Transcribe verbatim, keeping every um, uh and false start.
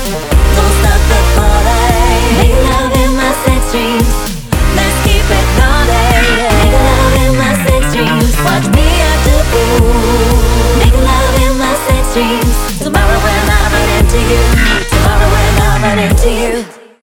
Don't stop the party. Make love in my sex dreams. Let's keep it naughty. Make love in my sex dreams. Watch me act a fool. Make love in my sex dreams. Tomorrow when I run into you. Tomorrow when I run into you.